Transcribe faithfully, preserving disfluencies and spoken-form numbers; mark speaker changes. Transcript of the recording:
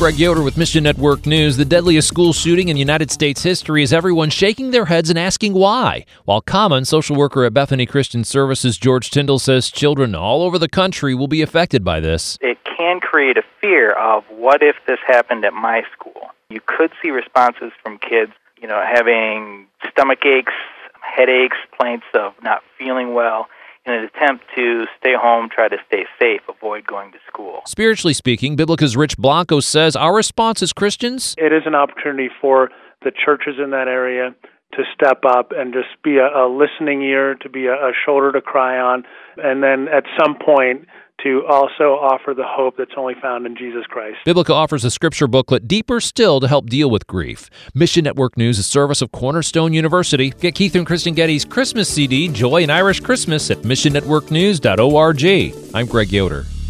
Speaker 1: Greg Yoder with Mission Network News. The deadliest school shooting in United States history has everyone shaking their heads and asking why. While Common, social worker at Bethany Christian Services, George Tyndall, says children all over the country will be affected by this.
Speaker 2: It can create a fear of what if this happened at my school. You could see responses from kids, you know, having stomach aches, headaches, complaints of not feeling well, in an attempt to stay home, try to stay safe, avoid going to school.
Speaker 1: Spiritually speaking, Biblica's Rich Blanco says our response as Christians?
Speaker 3: It is an opportunity for the churches in that area to step up and just be a, a listening ear, to be a, a shoulder to cry on, and then at some point to also offer the hope that's only found in Jesus Christ.
Speaker 1: Biblica offers a scripture booklet, Deeper Still, to help deal with grief. Mission Network News is a service of Cornerstone University. Get Keith and Kristen Getty's Christmas C D, Joy and Irish Christmas, at mission network news dot org. I'm Greg Yoder.